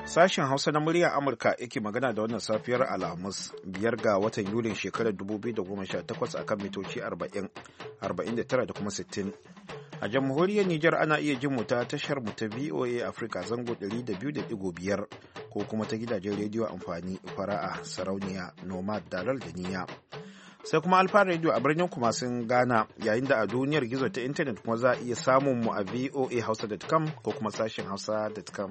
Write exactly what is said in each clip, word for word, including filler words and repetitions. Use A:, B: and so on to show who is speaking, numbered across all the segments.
A: Sashen Hausa na muryar Amurka yake magana da wannan safiyar Alhamis biyar ga watan Yulin shekarar dubu biyu da goma sha takwas a kan mitoci arba'in, arba'in da tara da kuma sittin. A jamhuriyar Nijar ana iya jin mu ta tashar mu ta V O A Africa zango ɗari da biyu da ɗigo biyar ko kuma ta gidajen rediyo amfani fara'a, sarauniya, nomad, dalal da niyya. Sai kuma Alfa Radio a birnin kuma sun Ghana, yayin da a duniyar gizo ta intanet kuma za a iya samun mu a voa hausa dot com ko kuma sashen hausa dot com.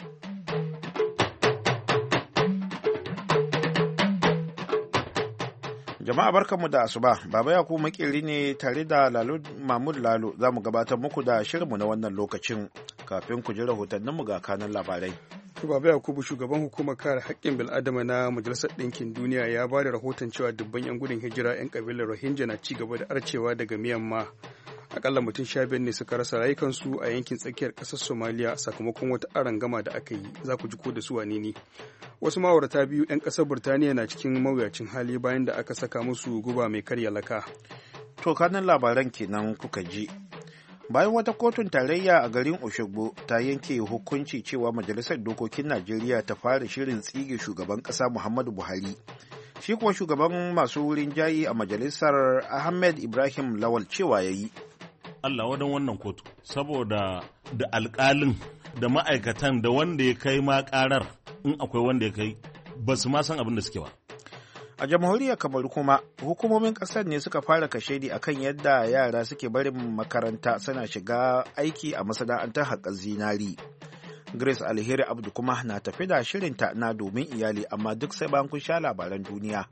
A: Jama'a barkanmu da asuba, Baba Yakubu makeri ne tare da Lalo Mahmud Lalo za mu gabatar muku da shirinmu na wannan lokacin kafin ku ji rahotanninmu ga kanan labarai.
B: Baba Yakubu, shugaban hukumar kare haƙƙin bil'adama na Majalisar Ɗinkin Duniya, ya ba da rahoton cewa dubban 'yan gudun hijira 'yan ƙabilar Rohingya na ci gaba da arcewa daga Myanmar. Akalla mutum sha biyar ne suka rasa rayukansu a yankin tsakiyar ƙasar Somaliya sakamakon wata arangama da aka yi, za ku ji ko da su wane ne. Wasu ma'aurata biyu 'yan ƙasar Burtaniya na cikin mawuyacin hali bayan da aka saka musu guba mai karya laka.
A: To kanan labaran kenan kuka ji. Bayan wata kotun tarayya a garin Oshogbo ta yanke hukunci cewa Majalisar Dokokin Najeriya ta fara shirin tsige shugaban ƙasa Muhammadu Buhari. Shi kuwa shugaban masu wurin jayi a majalisar Ahmed Ibrahim Lawal cewa ya yi.
C: Allah wadan wannan kotu, saboda da alƙalin da ma'aikatan da wanda ya kai ma ƙarar, in akwai wanda ya kai, ba su ma san abin da suke ba.
A: A jamhuriyar Kamaru kuma hukumomin ƙasar ne suka fara kashedi akan yadda yara suke barin makaranta suna shiga aiki a masana'antar haƙar zinari. Grace Alheri Abdu kuma na tafi da shirinta na domin iyali, amma duk sai bayan kun sha labaran duniya.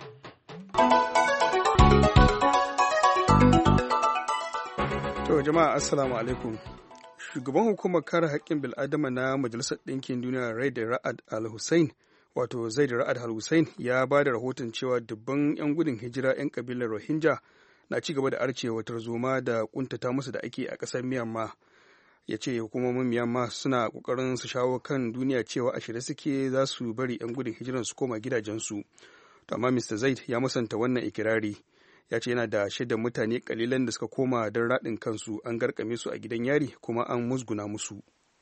B: To jama'a assalamu alaikum. Shugaban hukumar kare haƙƙin bil'adama na Majalisar Ɗinkin Duniya Zaid Ra'ad Al-Hussein wato Zaid Ra'ad Al-Hussein ya ba da rahoton cewa dubban 'yan gudun hijira 'yan kabilar Rohingya na ci gaba da arcewa tarzoma da kuntata musu da ake a ƙasar Myanmar. Ya ce hukumomin Myanmar suna ƙoƙarin su shawo kan duniya cewa a shirye suke za su bari 'yan gudun hijiran su koma gidajensu. To amma Mister Zaid ya musanta wannan ikirari. Ya ce yana da shaidar mutane kalilan da suka koma don raɗin kansu an garkame su a gidan yari kuma an musguna musu.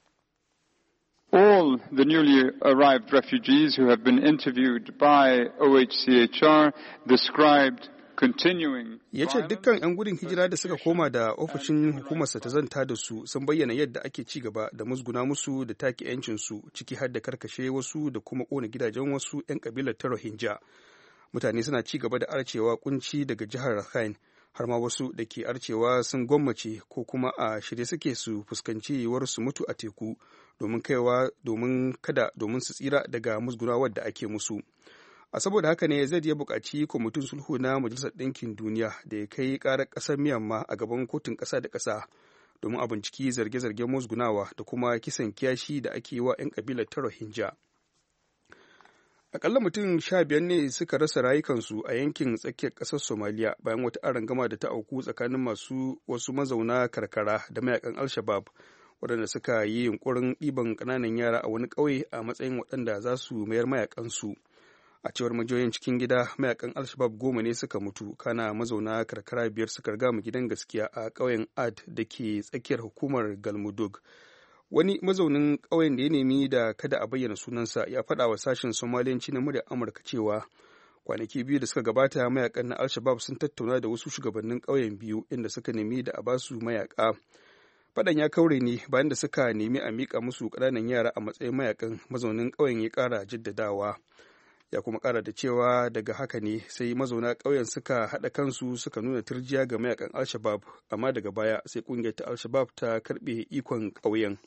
D: All the newly arrived refugees who have been interviewed by O H C H R described continuing.
B: Ya ce dukkan 'yan gudun hijira da suka koma da ofishin hukumarsa ta zanta da su sun bayyana yadda ake ci gaba da musguna musu da take 'yancinsu, ciki har da karkashe wasu da kuma ƙona gidajen wasu 'yan kabilar ta Rohingya. Mutane suna ci gaba da arcewa kunci daga jihar Rakhine, har ma wasu da ke arcewa sun gwammace ko kuma a shirye suke su fuskanci yiwuwar su mutu a teku domin kaiwa domin kada domin su tsira daga musgunawar da ake musu. A saboda haka ne zai ya buƙaci kwamitin sulhu na Majalisar Ɗinkin Duniya da ya kai ƙarar ƙasar Myanmar a gaban kotun ƙasa da ƙasa domin a binciki zarge-zargen musgunawa da kuma kisan kiyashi da ake yi wa 'yan ƙabilar ta Rohingya. Akalla mutum sha biyar ne suka rasa rayukansu a yankin tsakiyar ƙasar Somaliya bayan wata arangama da ta auku tsakanin masu wasu mazauna karkara da mayakan Al-Shabab waɗanda suka yi yunkurin ɗiban ƙananan yara a wani ƙauye a matsayin waɗanda za su mayar mayakansu. A cewar majiyoyin cikin gida, mayakan Al-Shabab goma ne suka mutu, kana mazauna karkara biyar suka riga mu gidan gaskiya a ƙauyen Ad da ke tsakiyar hukumar Galmudug. Wani mazaunin ƙauyen da ya nemi da kada a bayyana sunansa ya faɗa wa sashen Somaliyanci na muryar Amurka cewa kwanaki biyu da suka gabata mayakan na Al-Shabab sun tattauna da wasu shugabannin ƙauyen biyu inda suka nemi da a basu mayaka. Faɗan ya kaure ne bayan da suka nemi a miƙa musu ƙananan yara a matsayin mayakan. Mazaunin ƙauyen ya ƙara jaddadawa. Ya kuma ƙara da cewa daga haka ne sai mazauna ƙauyen suka haɗa kansu suka nuna turjiya ga mayakan Al-Shabab, amma daga baya sai ƙungiyar ta Al-Shabab ta karɓe ikon ƙauyen.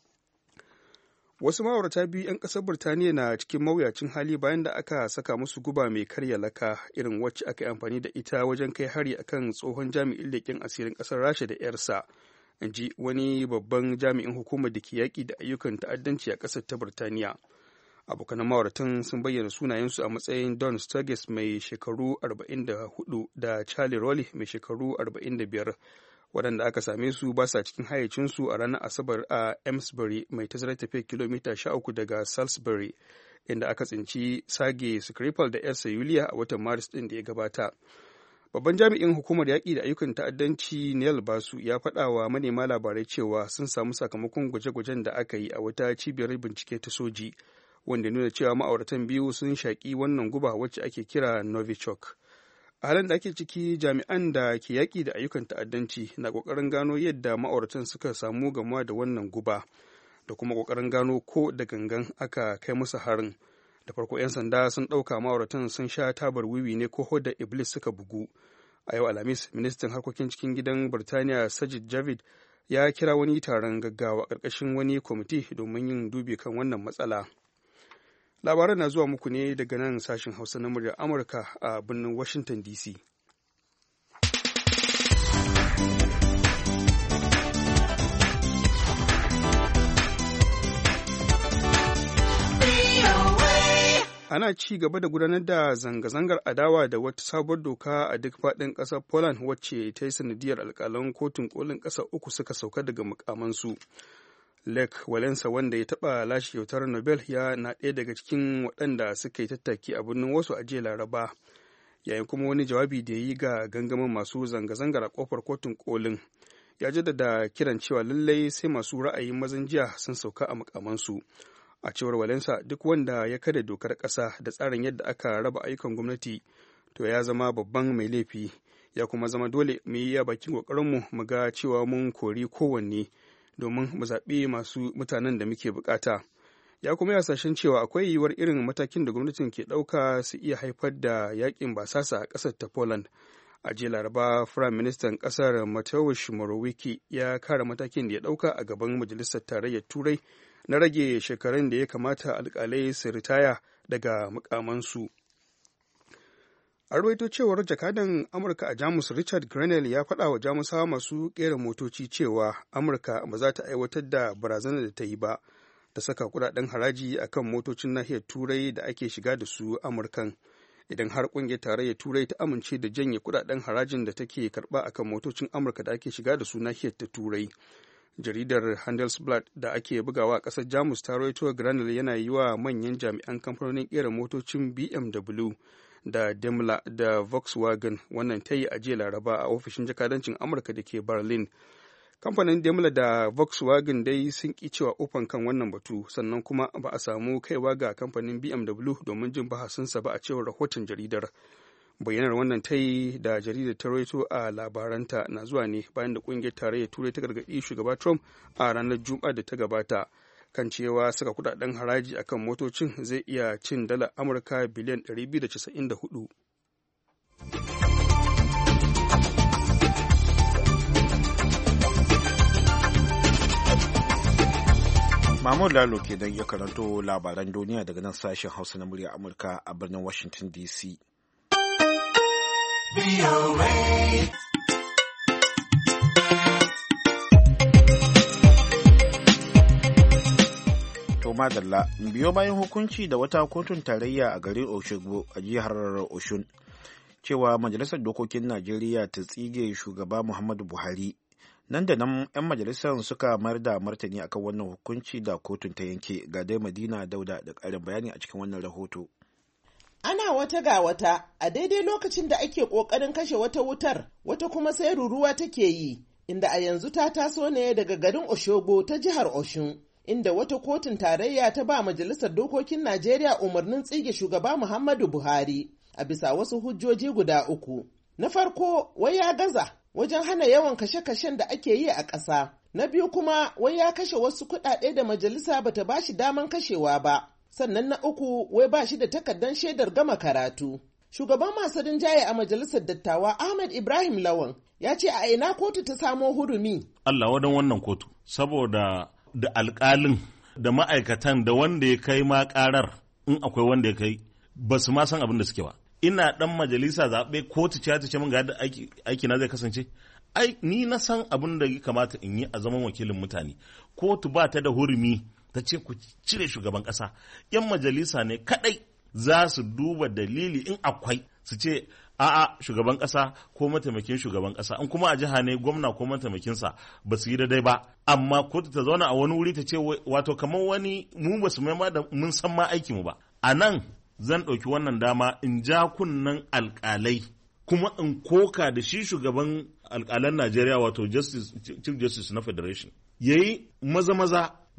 B: Wasu ma'aurata biyu 'yan ƙasar Burtaniya na cikin mawuyacin hali bayan da aka saka musu guba mai karya laka irin wacce aka yi amfani da ita wajen kai hari akan tsohon jami'in leƙen asirin ƙasar Rasha da 'yarsa, in ji wani babban jami'in hukumar da ke yaƙi da ayyukan ta'addanci a ƙasar ta Burtaniya. Abokanan ma'auratan sun bayyana sunayensu a matsayin Don Sturgis mai shekaru arba'in da hudu da Charlie Rowley mai shekaru arba'in da biyar. Waɗanda aka same su ba sa cikin hayyacinsu a ranar Asabar a Amesbury mai tazarar tafiya kilomita sha uku daga Salisbury, inda aka tsinci Sage Skripal da yarsa Yuliya a watan Maris ɗin da ya gabata. Babban jami'in hukumar yaƙi da ayyukan ta'addanci Neil Basu ya faɗa wa manema labarai cewa sun samu sakamakon gwaje-gwajen da aka yi a wata cibiyar bincike ta soji wanda nuna cewa ma'auratan biyu sun shaƙi wannan guba wacce ake kira Novichok. A halin da ake ciki, jami'an da ke yaƙi da ayyukan ta'addanci na ƙoƙarin gano yadda ma'auratan suka samu gamuwa da wannan guba da kuma ƙoƙarin gano ko da gangan aka kai musu harin. Da farko 'yan sanda sun ɗauka ma'auratan sun sha tabar wiwi ne ko hodar iblis suka bugu. A yau Alhamis, ministan harkokin cikin gidan Birtaniya Sajid Javid ya kira wani taron gaggawa ƙarƙashin wani kwamiti domin yin dubi kan wannan matsala. Labaran na zuwa muku ne daga nan sashen Hausa na muryar Amurka a birnin Washington D C. Ana ci gaba da gudanar da zanga-zangar adawa da wata sabuwar doka a duk faɗin ƙasar Poland wacce ta yi sanadiyar alƙalan kotun kolin ƙasar uku suka sauka daga mukamansu. Lech Walesa wanda ya taɓa lashe kyautar Nobel ya na ɗaya daga cikin waɗanda suka yi tattaki a birnin wasu a jiya Laraba, yayin kuma wani jawabi da ya yi ga gangamin masu zanga-zangar a ƙofar kotun kolin. Ya jaddada kiran cewa lallai sai masu ra'ayin mazan jiya sun sauka a mukamansu. A cewar Walesa, duk wanda ya kada dokar ƙasa da tsarin yadda aka raba ayyukan gwamnati to ya zama babban mai laifi, ya kuma zama dole mu yi ya bakin ƙoƙarinmu mu ga cewa mun kori kowanne domin mu zaɓi masu mutanen da muke bukata. Ya kuma yi hasashen cewa akwai yiwuwar irin matakin da gwamnatin ke ɗauka su iya haifar da yaƙin basasa a ƙasar ta Poland. A jiya Laraba, Firayim Ministan ƙasar Mateusz Morawiecki ya kare matakin da ya ɗauka a gaban Majalisar Tarayyar Turai na rage shekarun da ya kamata alƙalai su ritaya daga mukamansu. A rawaito cewar jakadan Amurka a Jamus Richard Grenell ya faɗa wa Jamusawa masu ƙera motoci cewa Amurka ba za ta aiwatar da barazanar da ta yi ba ta saka kuɗaɗen haraji akan motocin nahiyar Turai da ake shiga da su Amurkan. Idan har ƙungiyar tarayyar Turai ta amince da janye kuɗaɗen harajin da take karɓa akan motocin Amurka da ake shiga da su nahiyar ta Turai. Jaridar Handelsblatt da ake bugawa a ƙasar Jamus ta rawaito Grenell yana yi wa manyan jami'an kamfanonin ƙera motocin B M W da Daimler da Volkswagen wannan ta yi a jiya Laraba a ofishin jakadancin Amurka da ke Berlin. Kamfanin Daimler da Volkswagen dai sun ƙi cewa ofan kan wannan batu, sannan kuma ba a samu kaiwa ga kamfanin B M W domin jin bahasinsa ba a cewar rahoton jaridar. Bayyanar wannan ta yi da jaridar ta rawaito a labaranta na zuwa ne bayan da ƙungiyar tarayyar Turai ta gargaɗi shugaba Trump a ranar Juma'a da ta gabata kan cewa saka kudaden haraji akan motocin zai iya cin dala Amurka biliyan ɗari biyu da casa'in da hudu.
A: Mahmud Lalo ke don ya karanto labaran duniya daga nan sashen Hausa na murya Amurka a birnin Washington D C. To madalla, biyo bayan hukunci da wata kotun tarayya a garin Oshogbo a jihar Oshun cewa Majalisar Dokokin Najeriya ta tsige shugaba Muhammadu Buhari. Nan da nan 'yan majalisar suka mayar da martani akan wannan hukunci da kotun ta yanke. Ga dai Madina Dauda da ƙarin bayani a cikin wannan rahoto.
E: Ana wata ga wata a daidai lokacin da ake ƙoƙarin kashe wata wutar, wata kuma sai ruruwa take yi, inda a yanzu ta taso ne daga garin Oshogbo ta jihar Oshun, inda wata kotun tarayya ta ba Majalisar Dokokin Najeriya umarnin tsige shugaba Muhammadu Buhari a bisa wasu hujjoji guda uku. Na farko, wai ya gaza wajen hana yawan kashe-kashen da ake yi a ƙasa. Na biyu kuma, wai ya kashe wasu kuɗaɗe da majalisa bata ba shi daman kashewa ba. Sannan na uku, wai ba shi da takardar shaidar gama karatu. Shugaban masu rinjaye a Majalisar Dattawa Ahmed Ibrahim Lawan ya ce a ina kotu ta samo hurumi.
C: Allah wadan wannan kotu, saboda da alƙalin da ma'aikatan da wanda ya kai ma ƙarar in akwai wanda ya kai ba su ma san abin da suke ba. Ina ɗan majalisa zaɓe kotu ce ta ce min ga aiki, aiki na zai kasance. Ai ni na san abin da ya kamata in yi a zaman wakilin mutane. Kotu ba ta da hurumi ta ce ku cire shugaban ƙasa. Yan majalisa ne kaɗai za su duba dalili in akwai su ce a'a shugaban ƙasa ko mataimakin shugaban ƙasa in kuma a jiha ne gwamna ko mataimakinsa ba su yi daidai ba amma kotu ta zauna a wani wuri ta ce wato kamar wani mu ba su mai da mun san ma aiki mu ba. A nan zan ɗauki wannan dama in ja kunnen alƙalai kuma in koka da shi shugaban alƙalan Najeriya wato Justice, Chief Justice na Federation yayi maza-maza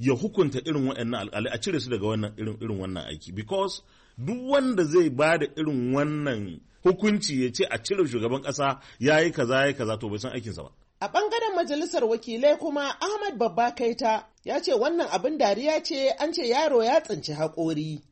C: ya hukunta irin waɗannan alƙalai a cire su daga wannan irin irin wannan aiki, because duk wanda zai ba da irin wannan hukunci ya ce a cire shugaban ƙasa ya yi kaza ya yi kaza to bai san aikinsa ba.
E: A ɓangaren majalisar wakilai kuma Ahmad Babba Kaita ya ce wannan abin dariya ce, an ce yaro ya tsinci haƙori.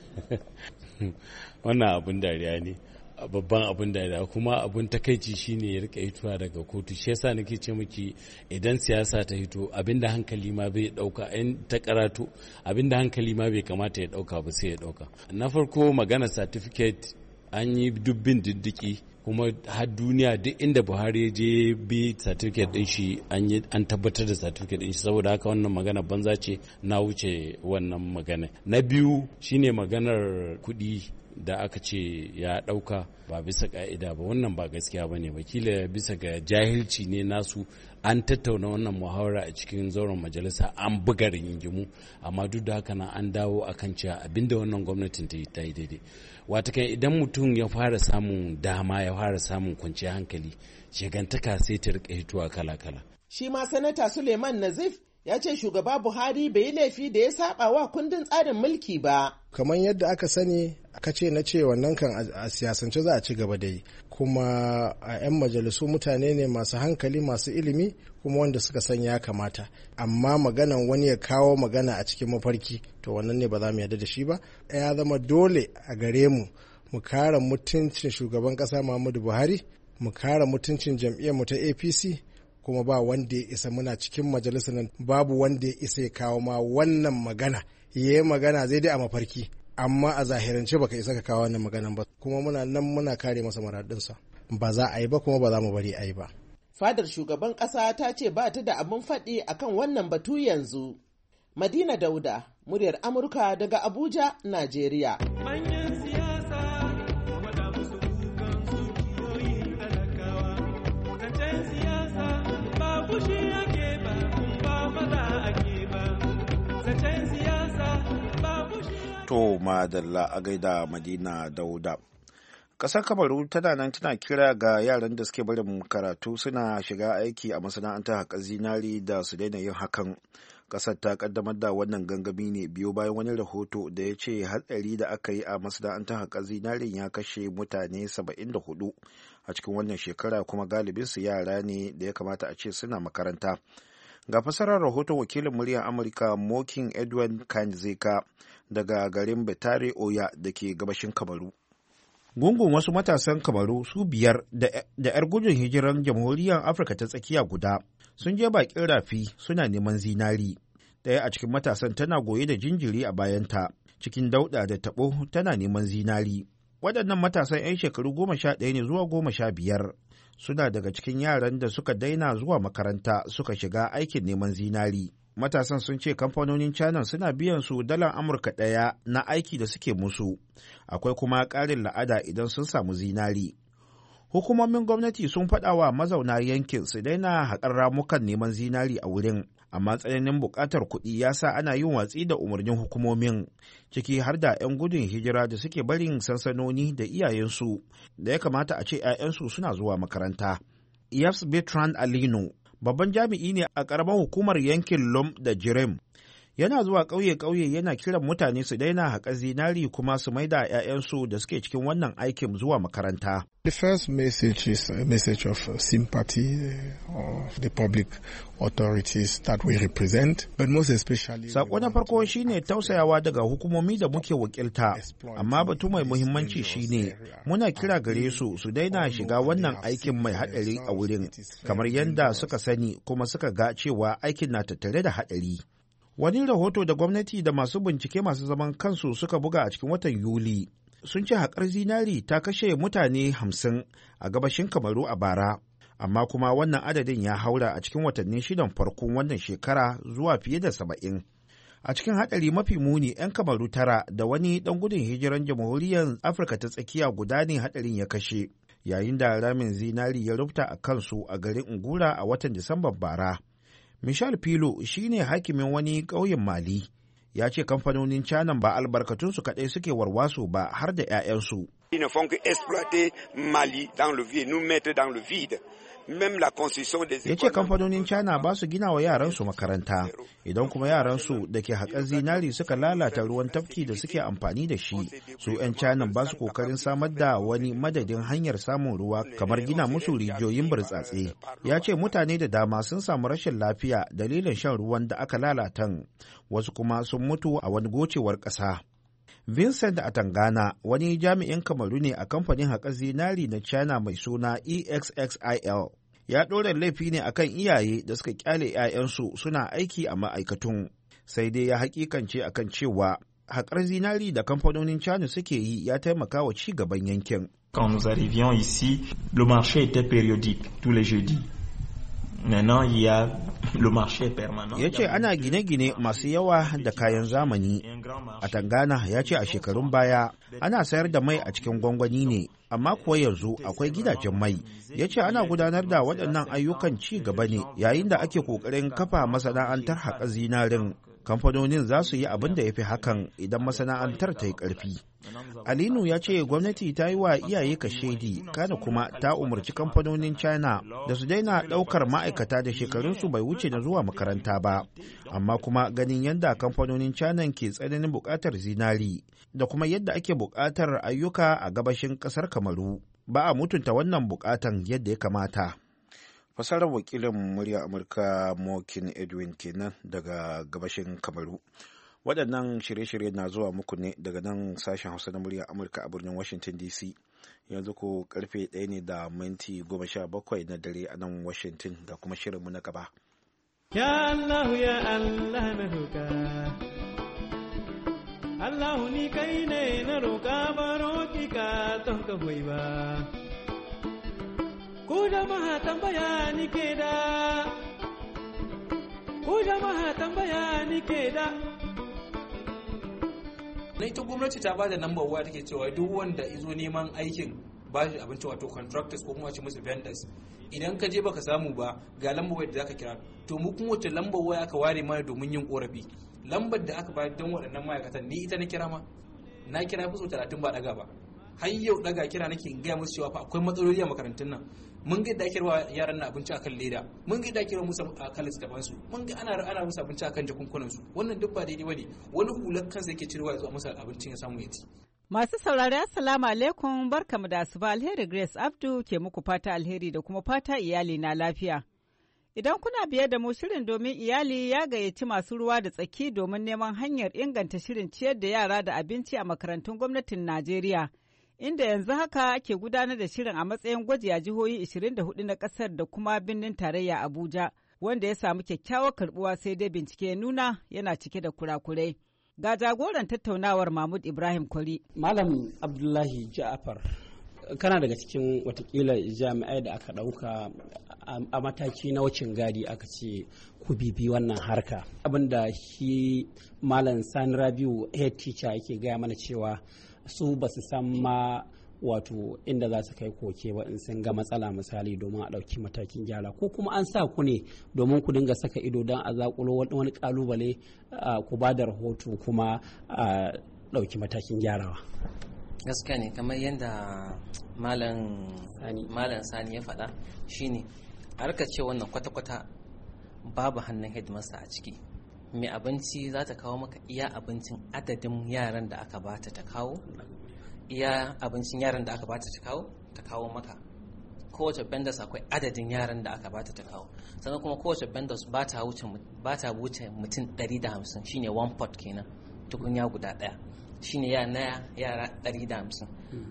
F: Wannan abin dariya ne, babban abin dariya kuma abin takaici shine ya rika hitowa daga kotu. Shi yasa nake ce miki idan siyasa ta hito abinda hankali ma bai dauka, in ta karatu abinda hankali ma bai kamata ya dauka ba sai ya dauka. Na farko magana certificate an yi dubbin diddiki kuma har duniya duk inda Buhari ya je bi certificate din shi an tabbatar da certificate din shi, saboda haka wannan magana banza ce, na wuce wannan magana. Na biyu shine maganar kuɗi da aka ce ya ɗauka ba bisa ƙa'ida ba, wannan ba gaskiya ba ne, wakila bisa ga jahilci ne nasu. An tattauna wannan muhawara a cikin zauren majalisa, an buga rigingimu, amma duk da haka na an dawo akan cewa abinda wannan gwamnatin ta yi ta yi daidai. Watakan idan mutum ya fara samun dama, ya fara samun kwanciyar hankali, shigantaka sai ta rika hituwa kala-kala.
E: Shi ma Sanata Suleiman Nazif ya ce shugaba Buhari bai yi laifi da ya saba wa kundin tsarin mulki ba.
G: Kamar yadda aka sani aka ce na ce wannan kan a siyasance za a ci gaba da yi, kuma a 'yan majalisu mutane ne masu hankali masu ilimi kuma wanda suka san ya kamata, amma maganan wani ya kawo magana a cikin mafarki to wannan ne ba za mu yarda da shi ba. Ya zama dole a gare mu mu kare mutuncin shugaban kasa Muhammadu Buhari, mu kare mutuncin jam'iyyar mu ta A P C, kuma ba wanda ya isa, muna cikin majalisar nan babu wanda ya isa ya kawo ma wannan magana. Yayi magana zai dai a mafarki, amma a zahirance baka isa ka kawo wannan maganan ba, kuma muna nan muna kare masa muradinsa. Ba za a yi ba kuma ba za mu bari a yi ba.
E: Fadar shugaban ƙasa ta ce ba ta da abin faɗi akan wannan batu yanzu. Madina Dauda, muryar Amurka daga Abuja, Najeriya.
A: To madalla a gaida Madina Dauda. Ƙasar Kamaru tana nan tana kira ga yaran da suke barin karatu suna shiga aiki a masana'antar haƙar zinari da su daina yin hakan. Ƙasar ta ƙaddamar da wannan gangami ne biyo bayan wani rahoto da ya ce hatsari da aka yi a masana'antar haƙar zinarin ya kashe mutane saba'in da hudu a cikin wannan shekara, kuma galibinsu yara ne da ya kamata a ce suna makaranta. Ga fasarar rahoton wakilin muryar Amurka Mokin Edwin Kanzeka daga garin Betare Oya da ke gabashin Kamaru. Gungun wasu matasan Kamaru su biyar da 'yar gudun hijiran jamhuriyar Afirka ta tsakiya guda sun je bakin rafi suna neman zinari. Ɗaya a cikin matasan tana goye da jinjiri a bayanta, cikin dauɗa da taɓo tana neman zinari. Waɗannan matasan 'yan shekaru goma sha ɗaya ne zuwa goma sha biyar suna daga cikin yaran da suka daina zuwa makaranta suka shiga aikin neman zinari. Matasan sun ce kamfanonin China suna biyan su dalar Amurka ɗaya na aiki da suke musu, akwai kuma ƙarin la'ada idan sun samu zinari. Hukumomin gwamnati sun faɗa wa mazauna yankin su daina haƙar ramukan neman zinari a wurin, amma tsananin buƙatar kuɗi ya sa ana yin watsi da umarnin hukumomin, ciki har da 'yan gudun hijira da suke barin sansanoni da iyayensu da ya kamata a ce 'ya'yansu suna zuwa makaranta. Yves Bertrand Alino, babban jami'i ne a ƙaramar hukumar yankin Lom da Jirem, yana zuwa ƙauye-ƙauye yana kiran mutane su daina haƙar zinari kuma su maida 'ya'yansu da suke cikin wannan aikin zuwa makaranta.
H: The first message is a message of sympathy of the public authorities that we represent, but most especially...
A: Sako na farko shine tausayawa daga hukumomi da muke wakilta, amma batu mai muhimmanci shine muna kira gare su su daina shiga wannan aikin mai haɗari a wurin, kamar yadda suka sani kuma suka ga cewa aikin na tattare da haɗari. Wani rahoto da gwamnati da masu bincike masu zaman kansu suka buga a cikin watan Yuli sun ce haƙar zinari ta kashe mutane hamsin a gabashin Kamaru a bara, amma kuma wannan adadin ya haura a cikin watanni shidan farkon wannan shekara zuwa fiye da saba'in. A cikin haɗari mafi muni 'yan Kamaru tara da wani ɗan gudun hijiran jamhuriyar Afirka ta tsakiya guda ne haɗarin ya kashe, yayin da ramin zinari ya rubuta a kansu a garin Ngura a watan Disamban bara. Michel Pilo shi ne hakimin wani ƙauyen Mali, ya ce kamfanonin China ba albarkatunsu kaɗai suke warwaso ba har da 'ya'yansu. Ya ce kamfanonin China ba su gina wa yaransu makaranta, idan kuma yaransu da ke haƙar zinari suka lalata ruwan tafki da suke amfani da shi, su 'yan China ba su ƙoƙarin samar da wani madadin hanyar samun ruwa kamar gina musu rijiyoyin burtsatse. Ya ce mutane da dama sun samu rashin lafiya dalilin shan ruwan da aka lalatan, wasu kuma sun mutu a wani gocewar ƙasa. Vincent Atangana wani jami'in Kamaru ne a kamfanin haƙar zinari na China mai suna E X X I L. Ya ɗora laifi ne akan iyaye da suka kyale 'ya'yansu suna aiki a ma'aikatun. Sai dai ya hakikance akan cewa haƙar zinari da kamfanonin China suke yi ya taimaka wa ci gaban yankin.
I: Quand nous arrivions ici, le marché était périodique tous les jeudis. Maintenant, il y a le marché permanent.
A: Ya ce ana gine-gine masu yawa da kayan zamani. A Tangana ya ce a shekarun baya ana sayar da mai a cikin gwangwani ne, amma kuwa yanzu akwai gidajen mai. Ya ce ana gudanar da waɗannan ayyukan ci gaba ne yayin da ake ƙoƙarin kafa masana'antar haƙa zinarin. Kamfanonin za su yi abin da ya fi hakan idan masana'antar ta yi ƙarfi. Alinu ya ce gwamnati ta yi wa iyaye kashedi, kana kuma ta umarci kamfanonin China da su daina ɗaukar ma'aikata da shekarunsu bai wuce na zuwa makaranta ba. Amma kuma ganin yadda kamfanonin China ke tsananin buƙatar zinari da kuma yadda ake buƙatar ayyuka a gabashin ƙasar Kamaru, ba a mutunta wannan buƙatan yadda ya kamata.
B: Fasarar wakilin murya Amurka Mokin Edwin kenan daga gabashin Kamaru. Waɗannan shirye-shirye na zuwa muku ne daga nan sashen Hausa na murya Amurka a birnin Washington D C. Yanzu ko karfe ɗaya ne da minti goma sha bakwai na dare a nan Washington, ga kuma shirinmu na gaba.
J: Ya Allah ya Allah na roƙa. Allah ni kai ne na roƙa baro ki ka ton ka hoyi ba. Ku jama'a tambaya ni ke da, ku jama'a tambaya ni ke da.
K: Na ita gwamnati ta ba da lambar waya take cewa duk wanda izo neman aikin ba shi abinci, wato contractors ko kuma ce musu vendors, idan ka je baka samu ba ga lambar waya da zaka kira. To mu kuma wace lambar waya aka ware mana domin yin korafi? Lambar da aka bayar don waɗannan ma'aikatan ni ita na kira ma, na kira fi so talatin ba daga ba. Har yau daga kira nake in gaya musu cewa fa akwai matsaloli a makarantun nan. Mun ga da kirwa yaran na abinci akan leda, mun ga da kirwa musu akan littafan su, mun ga ana ana musu abinci akan jakunkunan su. Wannan duk ba daidai bane. Wani hular kansa yake cirewa zuwa musu abincin ya samu ya ci.
L: Masu saurari assalamu alaikum, barkamu da asuba. Alheri Grace Abdu ke muku fata alheri da kuma fata iyali na lafiya. Idan kuna biye da mu, shirin domin iyali ya gayyaci masu ruwa da tsaki domin neman hanyar inganta shirin ciyar da yara da abinci a makarantun gwamnatin Najeriya. Inda yanzu haka ke gudanar da shirin a matsayin gwaji a jihohi ishirin da hudu na kasar da kuma birnin tarayya Abuja, wanda ya samu kyakkyawar karbuwa, sai dai bincike ya nuna yana cike da kurakurai. Ga jagoran tattaunawar Mahmud Ibrahim Kwari.
M: Malam Abdullahi Ja'afar, kana daga cikin watakila jami'ai da aka ɗauka a mataki na wucin gadi aka ce ku bibi wannan harka. Abinda shi Malam Sani Rabiu head teacher yake gaya mana cewa su ba su san ma wato inda za su kai koke ba in sun ga matsala misali domin a ɗauki matakin gyara, ko kuma an sa ku ne domin ku dinga saka ido don a zakulo wani kalubale ku ba da rahoto kuma a ɗauki matakin gyarawa.
N: Gaskiya ne, kamar yadda malam sani ya faɗa, shine harkar ce wannan kwata-kwata babu hannun headmaster a ciki. Mai abinci za ta kawo maka iya abincin adadin yaran da aka bata ta kawo, iya abincin yaran da aka bata ta kawo ta kawo maka. Kowace vendors akwai adadin yaran da aka bata ta kawo, sannan kuma kowace vendors ba ta wuce mutum ɗari da hamsin, shine one pot kenan, tukunya guda ɗaya, shine yana yara ɗari da hamsin.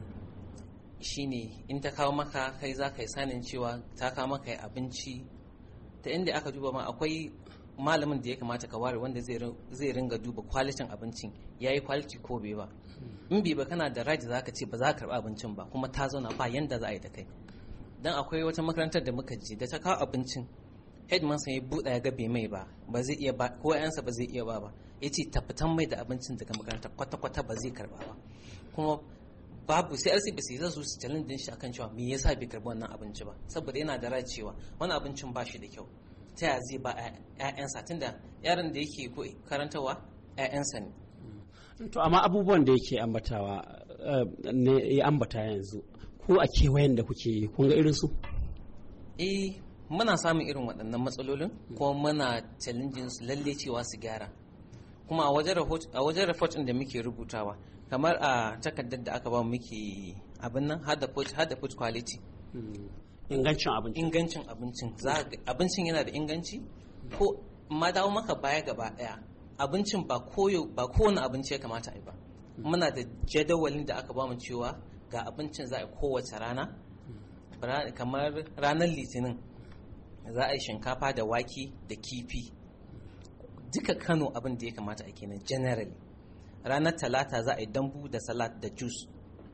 N: Shine in ta kawo maka kai za ka yi sanin cewa ta kawo maka abinci. Ta inda aka duba ma akwai malamin da ya kamata ka ware wanda zai ringa duba kwalitin abincin, ya yi kwaliti ko bai ba. In bai ba kana da right za ka ce ba za ka karɓi abincin ba, kuma ta zauna ba yanda za a yi da kai. Dan akwai wata makarantar da muka je da ta kawo abincin, headmaster ya buɗa ya ga bai mai ba, ba zai iya ba, ko ƴansa ba zai iya ba ba, ya ce ta fitan mai da abincin daga makaranta kwata-kwata ba zai karɓa ba. Kuma babu sai L C B C zai su challenge din shi akan cewa me yasa bai karɓi wannan abinci ba, saboda yana da right cewa wannan abincin ba shi da kyau. Ta yaya zai ba ƴaƴansa, tunda yaran da yake karantawa ƴaƴansa ne.
M: To amma abubuwan da yake ambatawa ne ya ambata yanzu, ko a kewayen da kuke kun ga irin su?
N: eh muna samun irin waɗannan matsalolin kuma muna challenging su lalle cewa su gyara. Kuma a wajen report a wajen report din da muke rubutawa kamar a takardar da aka ba mu muke abin nan har da food har da food quality
M: ingancin abinci
N: ingancin abincin za abincin yana da inganci ko ma dawo maka baya gaba daya abincin ba koyo ba kowane abinci ya kamata a yi ba. Muna da jadawalin da aka ba mu cewa ga abincin za a yi kowace rana kamar ranar litinin za a yi shinkafa da wake da kifi duka Kano abin da ya kamata a kenan generally. Ranar talata za a yi dambu da salad da juice.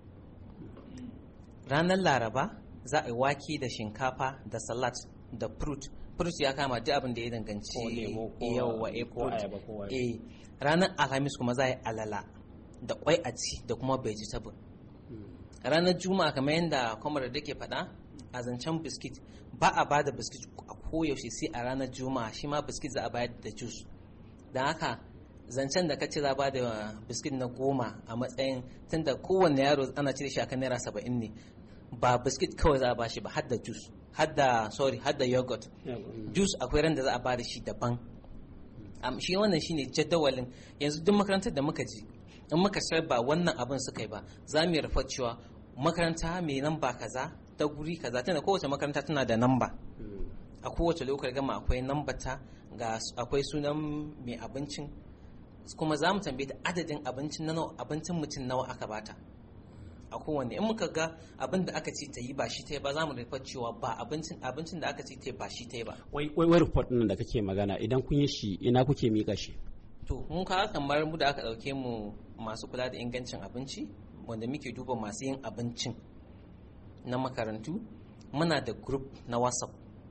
N: Ranar laraba za a yi wake da shinkafa da salad da fruit fruit ya kama duk abin da ya danganci yawa eh ranar alhamis kuma za a yi alala da kwai a ci da kuma vegetable. Ranar juma'a kamar yadda kwamar da ke faɗa a zancen biskit ba a ba da biskit a koyaushe sai a ranar juma'a shi ma biskit za a bayar da juice. Don haka zancen da ka ce za ba da biskit na goma a matsayin tunda kowanne yaro ana cire shi akan naira saba'in ne ba biskit kawai za a ba shi ba har da juice har da sorry har da yogurt juice akwai ran da za a ba da shi daban. Shi wannan shine jadawalin yanzu duk makarantar da muka ji in muka sayar ba wannan abin suka yi ba za mu yi rufa cewa makaranta mai namba kaza ta guri kaza tunda kowace makaranta tana da namba a kowace lokacin gama akwai namba ta ga akwai sunan mai abincin kuma za mu tambaye ta adadin abincin na nawa abincin mutum nawa aka bata a kowanne in muka ga abin da aka ce ta yi ba shi ta yi ba za mu rufa cewa ba abincin abincin da aka ce ta yi ba shi ta yi ba.
M: Wai wai report din da kake magana idan kun yi shi ina kuke mika shi?
N: To mun kawo kamar mu da aka dauke mu masu kula da ingancin abinci wanda muke duba masu yin abincin na makarantu muna da group na WhatsApp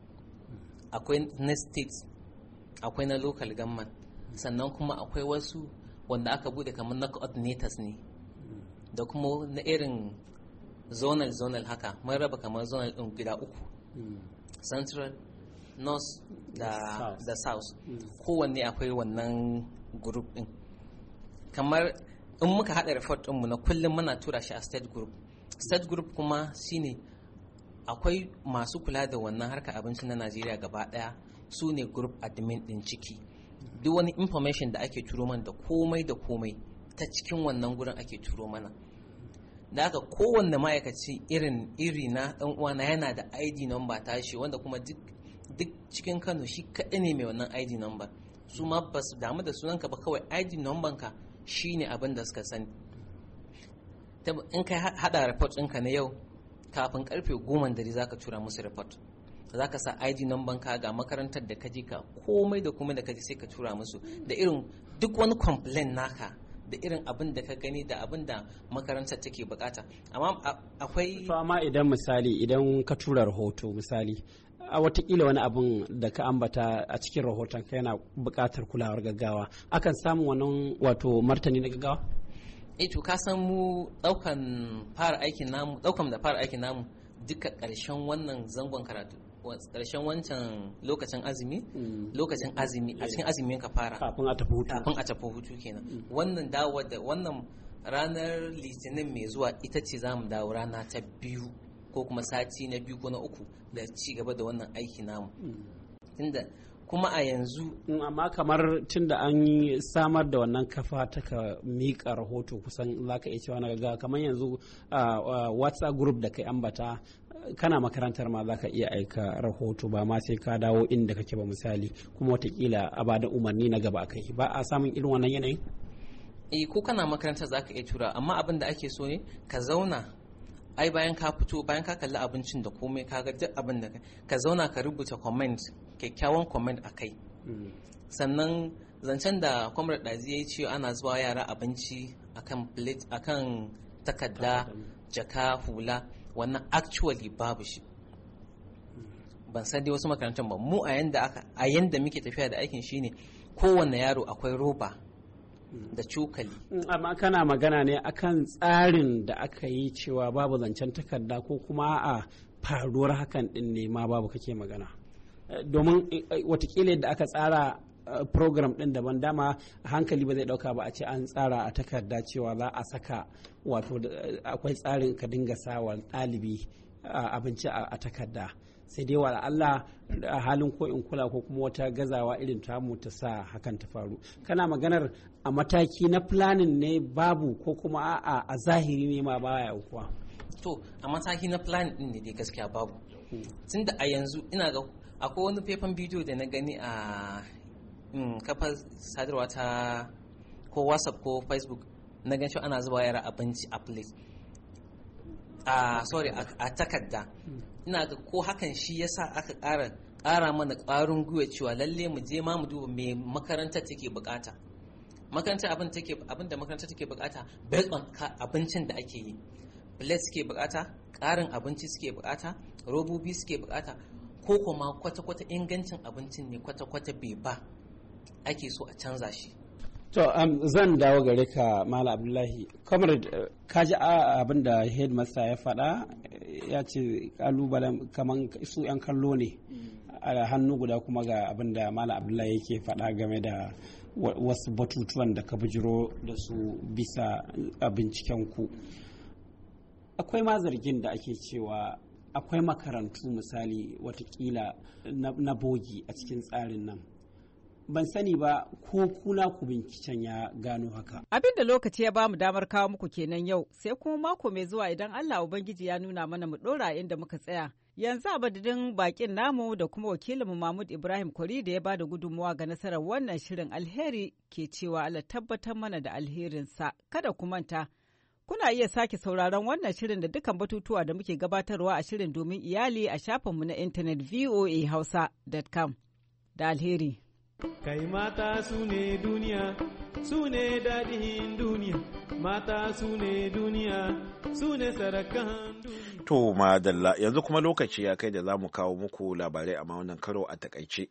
N: akwai na state akwai na local government sannan kuma akwai wasu wanda aka bude kamar na coordinators ne da kuma na irin zonal zonal haka mun raba kamar zonal din gida uku central north da da south kowanne akwai wannan group din kamar in muka hada report din mu na kullum muna tura shi a state group state group kuma shine akwai masu kula da wannan harkar abinci na Najeriya gaba daya su ne group admin din ciki duk wani information da ake turo mana da komai da komai ta cikin wannan gurin ake turo mana da haka kowanne ma'aikaci irin iri na dan uwana yana da I D number tashi wanda kuma duk duk cikin Kano shi kaɗai ne mai wannan I D number su ma ba su damu da sunanka ba kawai I D number ka shine abin da suka sani in kai hada report ɗinka na yau kafin karfe goma dare zaka tura musu report zaka sa I D number ka ga makarantar da ka je ka komai da komai da ka je sai ka tura musu da irin duk wani complaint naka da irin abin da ka gani da abin da makarantar take bukata amma akwai
M: to amma idan misali idan ka tura rahoto misali a watakila wani abin da ka ambata a cikin rahoton ka yana bukatar kulawar gaggawa akan samu wannan wato martani na gaggawa
N: eh to ka san mu daukan fara aikin namu daukan da fara aikin namu duka karshen wannan zangon karatu karshen wancan lokacin azumi lokacin azumi a cikin azumin ka fara
M: kafin a tafi hutu
N: kafin a tafi hutu kenan wannan dawo da wannan ranar litinin mai zuwa ita ce zamu dawo rana ta biyu ko kuma sati na biyu ko na uku da ci gaba da wannan aiki namu tunda kuma a yanzu
M: amma kamar tunda an yi samar da wannan kafa ta ka miƙa rahoto kusan za ka iya cewa na gaga kamar yanzu whatsapp group da kai ambata kana makarantar ma za ka iya aika rahoto ba ma sai ka dawo inda kake ba misali kuma watakila a bada umarni na gaba kai ba a samun irin wannan yanayin
N: eh ko kana makarantar za ka iya tura amma abin da ake so ne ka zauna ai bayan ka fito bayan ka kalli abincin da komai ka ga duk abin da ka zauna ka rubuta comment kyakkyawan comment a kai sannan zancen da comrade dazi ya ce ana zuwa yara abinci akan plate akan takarda jaka hula wannan actually babu shi ban san dai wasu makarantar ba mu a yanda aka a yanda muke tafiya da aikin shine kowanne yaro akwai roba da cokali
M: amma kana magana ne akan tsarin da aka yi cewa babu zancen takarda ko kuma a faruwar hakan din ne ma babu kake magana domin watakila yadda aka tsara program din daban dama hankali ba zai dauka ba a ce an tsara a takarda cewa za a saka wato akwai tsarin ka dinga sawa ɗalibi abinci a takarda. Sai dai wa Allah a halin ko in kula ko kuma wata gazawa irin tamu ta sa hakan ta faru. Kana maganar a mataki na planning ne babu ko kuma a a zahiri ne ma baya kuwa?
N: To a mataki na planning din ne dai gaskiya babu. Tunda a yanzu ina ga akwai wani faifan bidiyo da na gani a kafar sadarwa ta ko WhatsApp ko Facebook, na gan shi ana zuba yara abinci a plate. a sorry a takarda. Ina ga ko hakan shi yasa aka ƙara ƙara mana ƙwarin gwiwa cewa lalle mu je ma mu duba me makarantar take bukata. Makarantar abin take abin da makarantar take bukata based on abincin da ake yi. Plate suke bukata, ƙarin abinci suke bukata, robobi suke bukata, ko kuma kwata-kwata ingancin abincin ne kwata-kwata bai ba ake so a canza shi.
M: To um, zan dawo gare ka Malam Abdullahi. Comrade, uh, ka ji abin da headmaster ya faɗa, ya ce kalubalen kaman su 'yan kallo ne a hannu guda, kuma ga abin da Malam Abdullahi yake faɗa game da wasu batutuwan da ka bujiro da su bisa binciken ku. Akwai ma zargin da ake cewa akwai makarantu misali watakila na, na bogi a cikin tsarin nan. Ban sani ba ko kuna ku binciken ya gano haka.
L: Abin da lokaci ya bamu damar kawo muku kenan yau, sai kuma mako mai zuwa idan Allah Ubangiji ya nuna mana mu dora inda muka tsaya. Yanzu a madadin bakin namu da kuma wakilinmu Mahmud Ibrahim Kwari da ya bada gudunmuwa ga nasarar wannan shirin, alheri ke cewa Allah tabbatar mana da alherinsa. Kada ku manta, kuna iya sake sauraron wannan shirin da dukkan batutuwa da muke gabatarwa a shirin domin iyali a shafinmu na intanet voa hausa dot com da alheri.
J: Kai mata su ne duniya, su ne daɗin duniya, mata su ne duniya, su ne sarakan duniya.
A: To madalla, yanzu kuma lokaci ya kai da za mu kawo muku labarai a wannan karo a takaice.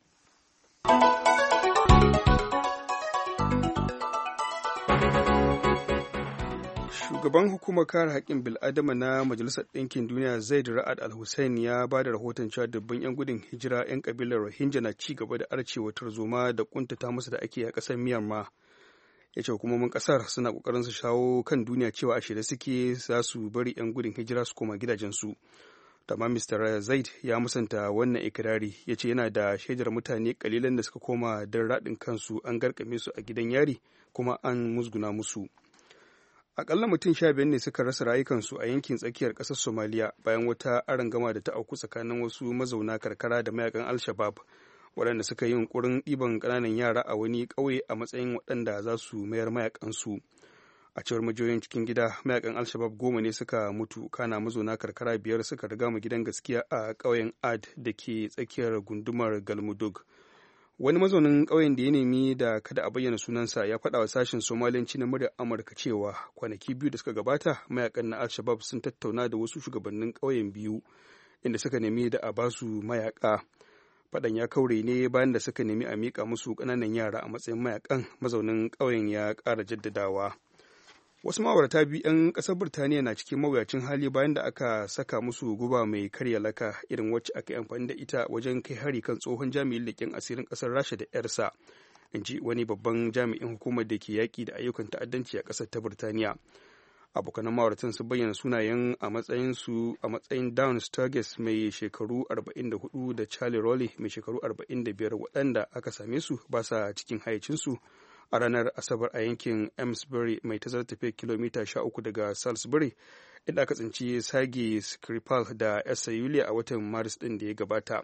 B: Shugaban hukumar kare haƙƙin bil'adama na Majalisar Ɗinkin Duniya Zaid Ra'ad Al-Hussein ya ba da rahoton cewa dubban 'yan gudun hijira 'yan ƙabilar Rohingya na ci gaba da arcewa tarzoma da kuntata musu da ake a ƙasar Myanmar. Ya ce hukumomin ƙasar suna ƙoƙarin su shawo kan duniya cewa a shirye suke za su bari 'yan gudun hijira su koma gidajensu. Amma mister Zaid ya musanta wannan ikirari, ya ce yana da shaidar mutane ƙalilan da suka koma don raɗin kansu an garkame su a gidan yari kuma an musguna musu. Akalla mutum sha biyar ne suka rasa rayukansu a yankin tsakiyar ƙasar Somaliya bayan wata arangama da ta auku tsakanin wasu mazauna karkara da mayakan Al-Shabaab, waɗanda suka yi yunkurin ɗiban ƙananan yara a wani ƙauye a matsayin waɗanda za su mayar mayakansu. A cewar majiyoyin cikin gida, mayakan Al-Shabaab goma ne suka mutu, kana mazauna karkara biyar suka riga mu gidan gaskiya a ƙauyen Ad da ke tsakiyar gundumar Galmudug. Wani mazaunin ƙauyen da ya nemi da kada a bayyana sunansa ya faɗa wa sashen Somaliyanci na muryar Amurka cewa kwanaki biyu da suka gabata mayakan na Al-Shabaab sun tattauna da wasu shugabannin ƙauyen biyu inda suka nemi da a basu mayaka. Faɗan ya kaure ne bayan da suka nemi a miƙa musu ƙananan yara a matsayin mayakan. Mazaunin ƙauyen ya ƙara jaddadawa. Wasu ma'aurata biyu 'yan ƙasar Birtaniya na cikin mawuyacin hali bayan da aka saka musu guba mai karya laka irin wacce aka yi amfani da ita wajen kai hari kan tsohon jami'in leƙen asirin ƙasar Rasha da 'yarsa, in ji wani babban jami'in hukumar da ke yaƙi da ayyukan ta'addanci a ƙasar ta Birtaniya. Abokanan ma'auratan sun bayyana sunayen a matsayin su a matsayin Dawn Sturgis mai shekaru arba'in da hudu da Charlie Rowley mai shekaru arba'in da biyar, waɗanda aka same su ba sa cikin hayacinsu a ranar Asabar a yankin Amesbury mai tazarar tafiya kilomita sha uku daga Salisbury, inda aka tsinci Sergei Skripal da Esa Yulia a watan Maris ɗin da ya gabata.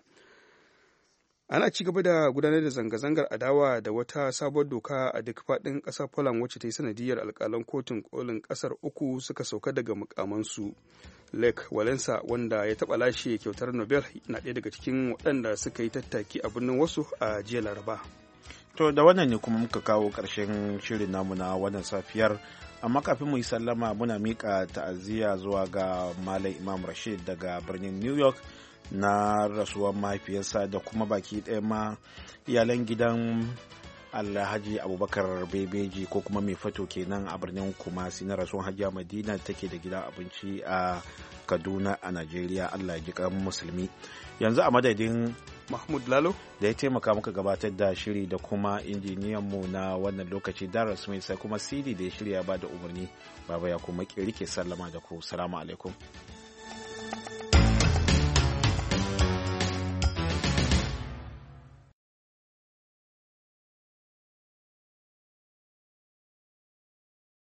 B: Ana ci gaba da gudanar da zanga-zangar adawa da wata sabuwar doka a duk faɗin ƙasar Poland wacce ta yi sanadiyar alƙalan kotun kolin ƙasar uku suka sauka daga mukamansu. Lech Walesa, wanda ya taɓa lashe kyautar Nobel, na ɗaya daga cikin waɗanda suka yi tattaki a birnin wasu a jiya Laraba.
A: To da wannan ne kuma muka kawo ƙarshen shirin namu na wannan safiyar, amma kafin mu yi sallama muna miƙa ta'aziyya zuwa ga Malam Imam Rashid daga birnin New York na rasuwar mahaifiyarsa da kuma baki ɗaya ma iyalan gidan Alhaji Abubakar Bebeji ko kuma mai fato kenan a birnin Kumasi na rasuwar Hajiya Madina take da gidan abinci a Kaduna a Najeriya. Allah ya ji kan musulmi. Yanzu a madadin
B: Mahmud Lalo
A: da ya taimaka muka gabatar da shiri da kuma injiniyan mu na wannan lokaci Dara Smith sai kuma C D da ya shirya ba da umarni, Baba ya kuma ke sallama da ku. Salamu alaikum.